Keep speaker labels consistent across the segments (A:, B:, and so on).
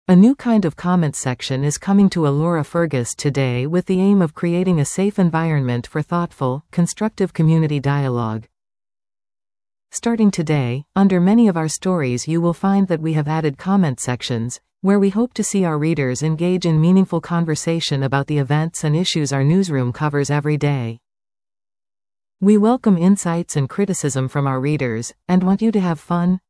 A: A new kind of comment section is coming to Alora Fergus today with the aim of creating a safe environment for thoughtful, constructive community dialogue. Starting today, under many of our stories you will find that we have added comment sections, where we hope to see our readers engage in meaningful conversation about the events and issues our newsroom covers every day. We welcome insights and criticism from our readers, and want you to have fun.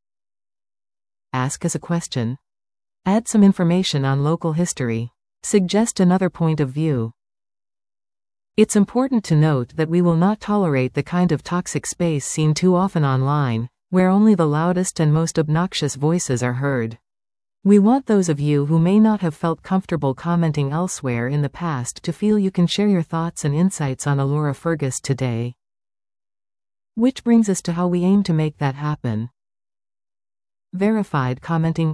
A: Ask us a question. Add some information on local history. Suggest another point of view. It's important to note that we will not tolerate the kind of toxic space seen too often online, where only the loudest and most obnoxious voices are heard. We want those of you who may not have felt comfortable commenting elsewhere in the past to feel you can share your thoughts and insights on Alora Fergus today. Which brings us to how we aim to make that happen. Verified commenting.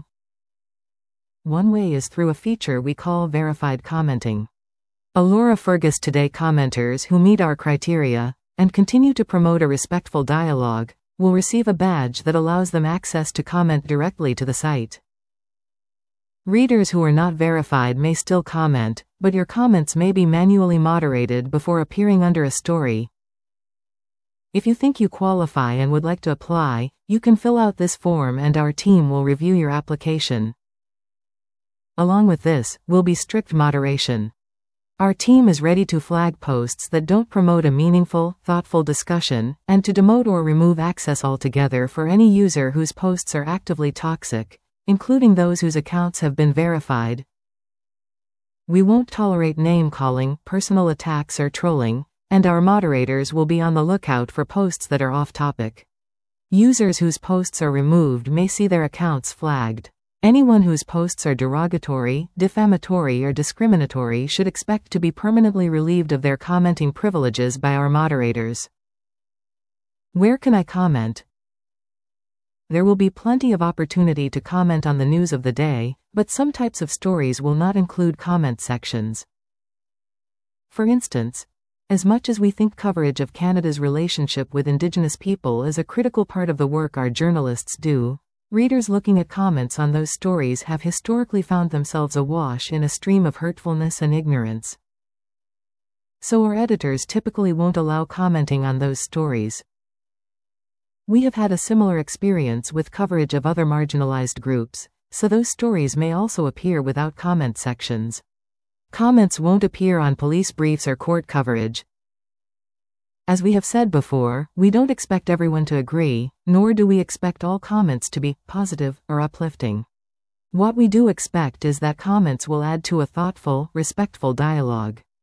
A: One way is through a feature we call verified commenting. Alora Fergus Today commenters who meet our criteria, and continue to promote a respectful dialogue, will receive a badge that allows them access to comment directly to the site. Readers who are not verified may still comment, but your comments may be manually moderated before appearing under a story. If you think you qualify and would like to apply, you can fill out this form and our team will review your application. Along with this, will be strict moderation. Our team is ready to flag posts that don't promote a meaningful, thoughtful discussion, and to demote or remove access altogether for any user whose posts are actively toxic, including those whose accounts have been verified. We won't tolerate name-calling, personal attacks or trolling, and our moderators will be on the lookout for posts that are off-topic. Users whose posts are removed may see their accounts flagged. Anyone whose posts are derogatory, defamatory or discriminatory should expect to be permanently relieved of their commenting privileges by our moderators. Where can I comment? There will be plenty of opportunity to comment on the news of the day, but some types of stories will not include comment sections. For instance, as much as we think coverage of Canada's relationship with Indigenous people is a critical part of the work our journalists do, readers looking at comments on those stories have historically found themselves awash in a stream of hurtfulness and ignorance. So our editors typically won't allow commenting on those stories. We have had a similar experience with coverage of other marginalized groups, so those stories may also appear without comment sections. Comments won't appear on police briefs or court coverage. As we have said before, we don't expect everyone to agree, nor do we expect all comments to be positive or uplifting. What we do expect is that comments will add to a thoughtful, respectful dialogue.